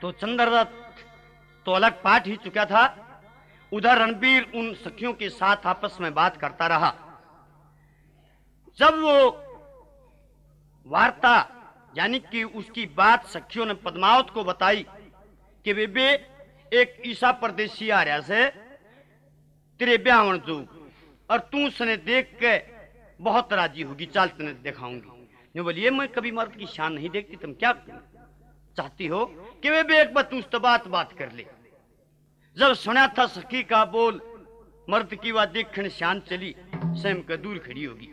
तो चंद्रदत्त तो अलग पाठ ही चुका था। उधर रणबीर उन सखियों के साथ आपस में बात करता रहा। जब वो वार्ता यानी कि उसकी बात सखियों ने पद्मावत को बताई कि बेबे एक ईसा परदेसी आ रहा से तेरे ब्याहण जो और तू उसने देख के बहुत राजी होगी, चाल तने दिखाऊंगी। ने बोलिए मैं कभी मर्द की शान नहीं देखती, तुम क्या चाहती हो कि बेबे एक बार तू उससे बात कर ले। जब सुना था सखी का बोल, मर्द की वह देखने शान चली स्वयं का दूर खड़ी होगी।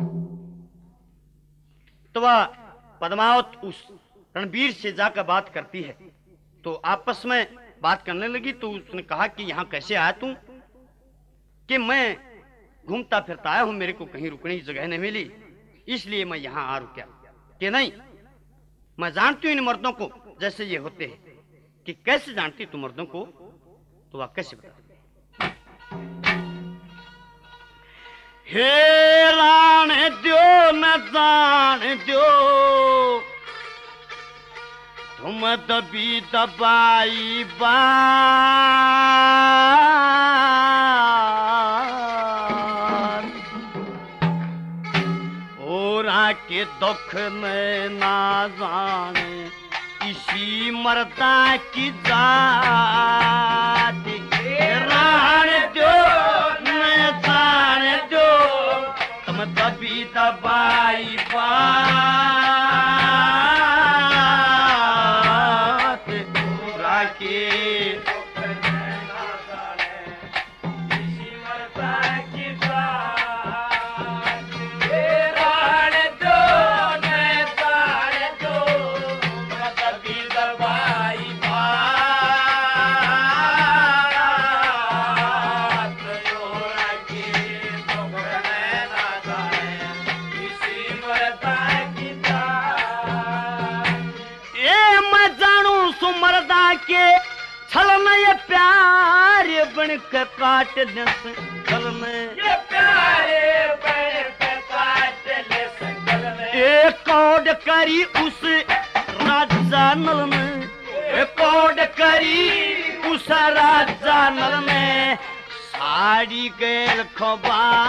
तो वह पद्मावत उस रणबीर से जाकर बात करती है। तो आपस में बात करने लगी। तो उसने कहा कि यहाँ कैसे आया तू? कि मैं घूमता फिरता आया हूं, मेरे को कहीं रुकने की जगह नहीं मिली, इसलिए मैं यहाँ आ रुका। कि नहीं, मैं जानती हूं इन मर्दों को जैसे ये होते हैं। कि कैसे जानती तू मर्दों को? तो वह कैसे बता? हे राण दो न जान दो, तुम दबी दबाई और आके दुख में ना जाने इसी मर्दा की जात। राण दो न जान दो, तुम दबी दबाई काट ये प्यारे एक कौड करी उस राजा नल में, एक कौड करी उस राजा नल में, साड़ी गैर खबाट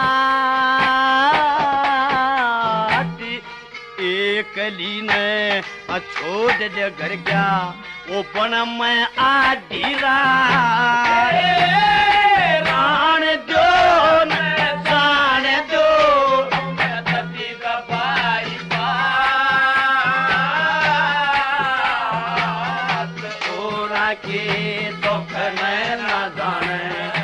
एक ली ने छोड़ दे घर गया वो बन में आधी राण दो न जान दो, दबी दबाई बात तोरा के दुख में न जाने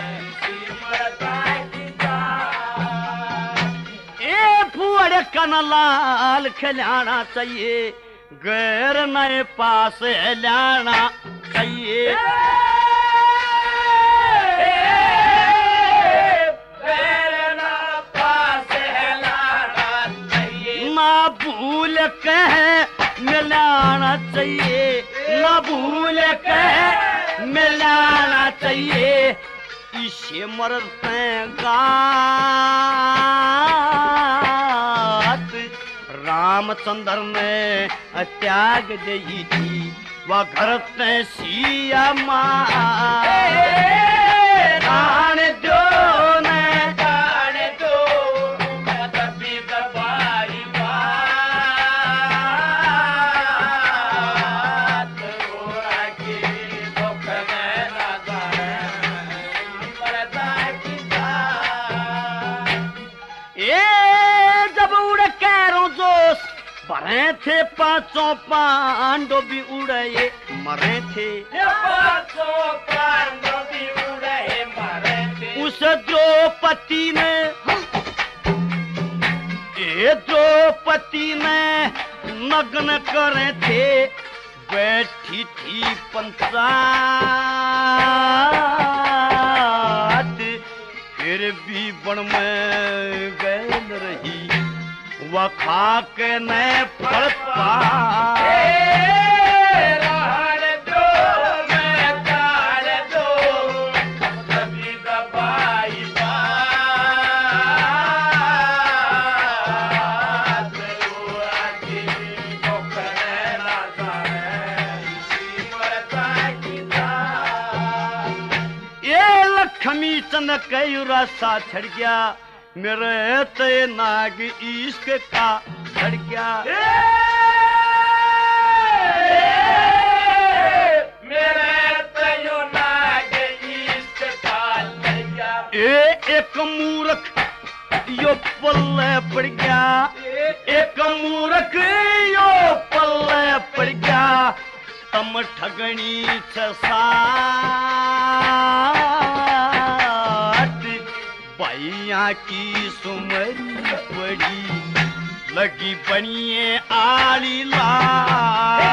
ए फुअड़ कन लाल खिलाना चाहिए, गैर नए पास लाना चाहिए। गैर न पास लाना चाहिए, ना भूल कह मिलाना चाहिए, ना भूल कह मिलाना चाहिए। इसे मरते रामचंद्र ने त्याग दी थी वह घर ते सिया मां। राण दो न जान दो, दबी दबाई बात तोरा के दुख में न जाने मरदा की जात। जब उड़ कैरों जोश भरे थे पांचों पांडव भी उड़े मरे थे, पांचों पांडव भी उड़े मरे थे। उस द्रौपदी ने नग्न करे थे, बैठी थी पंचायत, फिर भी बन में गैल रही वह खाक ने फल पाए। राण दो मैं जान दो, दबी दबाई बात तोरा के दुख में न जाने इसी खमी चंद कई रास्ता छड़ गया मेरे ते नाग इश्क का छड़ गया मेरे तयो नाग इश्क का छड़ गया एक मूर्ख यो पल्ले पड़ गया एक मूर्ख यो पल्ले पड़ गया तम ठगनी छसाट भैया की सुमरी पड़ी लगी बनिए आली ला